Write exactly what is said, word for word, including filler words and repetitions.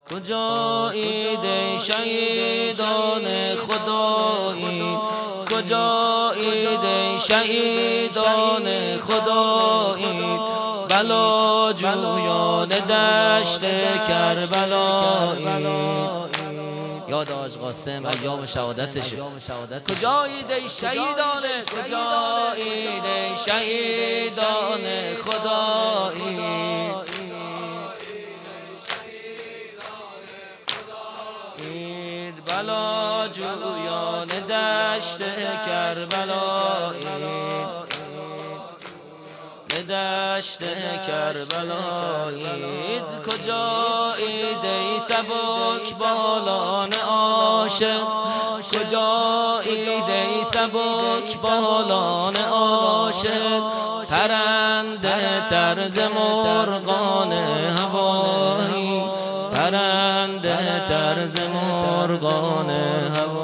کجایید ای شهیدان خدایید، کجایید ای شهیدان خدایید، بلا جویان دشت کربلایید. یاد حاج قاسم ایام شهادتشه. کجایید ای شهیدان، کجایید ای شهیدان خدایید، بلا جویان دشت کربلایید، دشت کربلایید. کجایید ای سبک بالان عاشق، کجایید ای سبک بالان عاشق، پرنده طرز مرغان هوایی، پرنده طرز مرغان هوایی.